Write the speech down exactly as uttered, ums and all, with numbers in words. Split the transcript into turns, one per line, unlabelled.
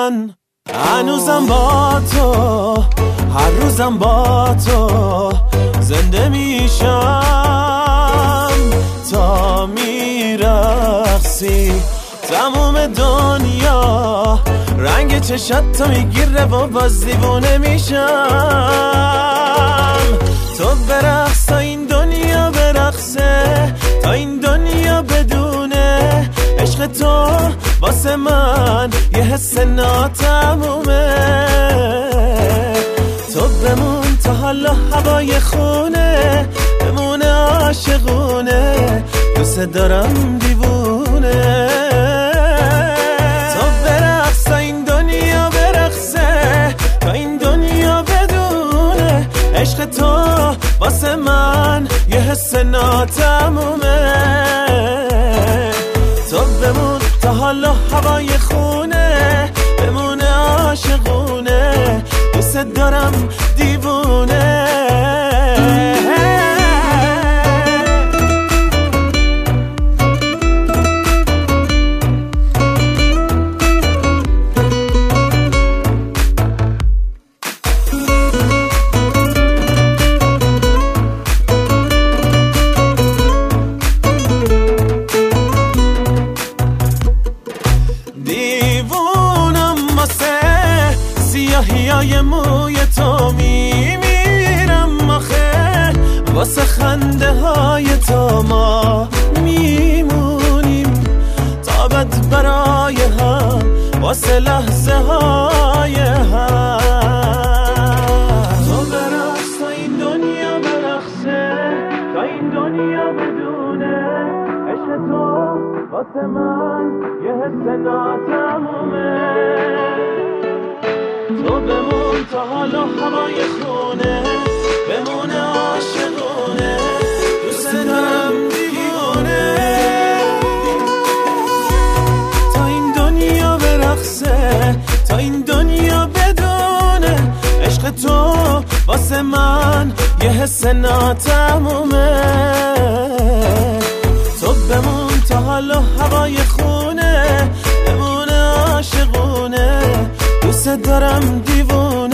من هنوزم با تو، هر روزم با تو زنده میشم تا میرقصی. تموم دنیا رنگ چشات تو میگیره و باز دیوونه میشم. تو برقص تا این دنیا برقصه، تا این دنیا بدونه عشق تو واسه من یه حس ناتمومه. تو بمون تا حالا هوای خونه، بمونه عاشقونه، دوست دارم دیوونه. تو برقص تا این دنیا برقصه، تا این دنیا بدونه عشق تو واسه من یه حس ناتمومه. تو بمون تا حالا هوای خونه، بمونه عاشقونه، دوست دارم دیوونه. سیاهی موی تو میمیرم آخه، واسه خنده های تو ما میمونیم تا بد برای هم، واسه لحظه های هم. تو برقص تا این دنیا برقصه، تا این دنیا بدونه عشق تو واسه من یه حس ناتمومه. تو بمون تا حالا هوای خونه، بمونه عاشقونه، دوست دارم دیوونه. تا این دنیا برقصه، تا این دنیا بدونه عشق تو واسه من یه حس ناتمومه. تو بمون تا حالا هوای خونه، بمونه عاشقونه، دوست دارم دیوونه.